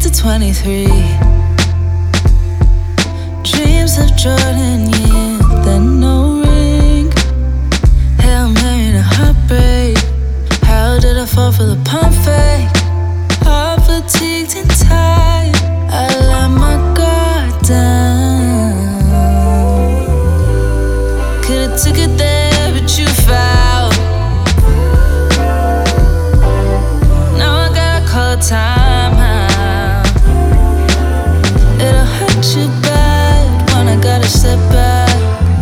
to 23. Dreams of Jordan, yeah, then no ring. Hail Mary and a heartbreak. How did I fall for the pump fake? All fatigued and tired, I let my guard down. Could've took it there, but you fouled. Now I gotta call time out. It'll hurt you bad when I gotta step back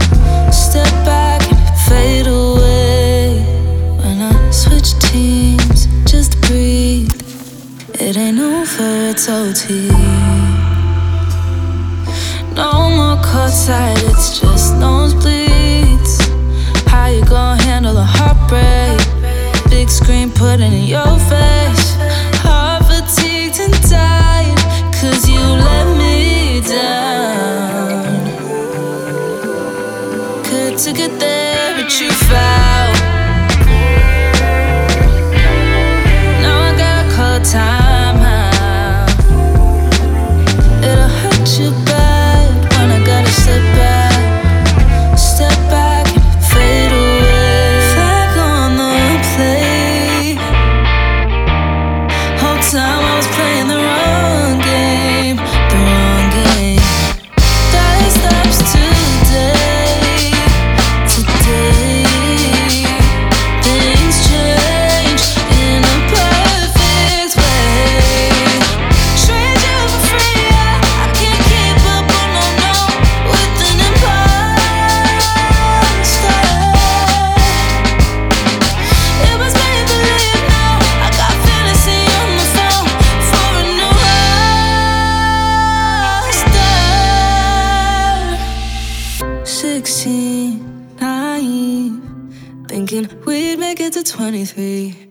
and fade away. When I switch teams, just breathe. It ain't over, it's OT. No more courtside, it's just nosebleeds. How you gon' handle a heartbreak? Big screen put it in your face. Heart fatigued and tired, 'cause you let me down. Could've took it there, but you fouled. Now I gotta call time out. It'll hurt you bad when I gotta step back and fade away. Flag on the play. Whole time I was playing the wrong game. Daddy stops today. Things change in a perfect way. Trade you for free, I can't keep up on no with an imposter. It was make believe now. I got fantasy on the phone for a new roster. 16, naive, thinking we'd make it to 23.